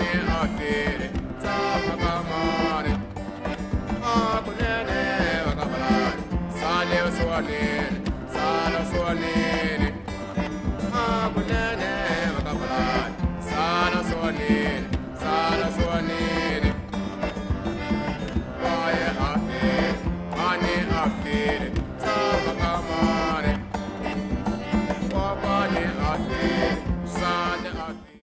afire, Samakamani, Akunene, Vakabalan, Sale Swanin, Sala Swanin, Akunene, Vakabalan, Sala Swanin, Sala Swanin, Why afire, Money afire.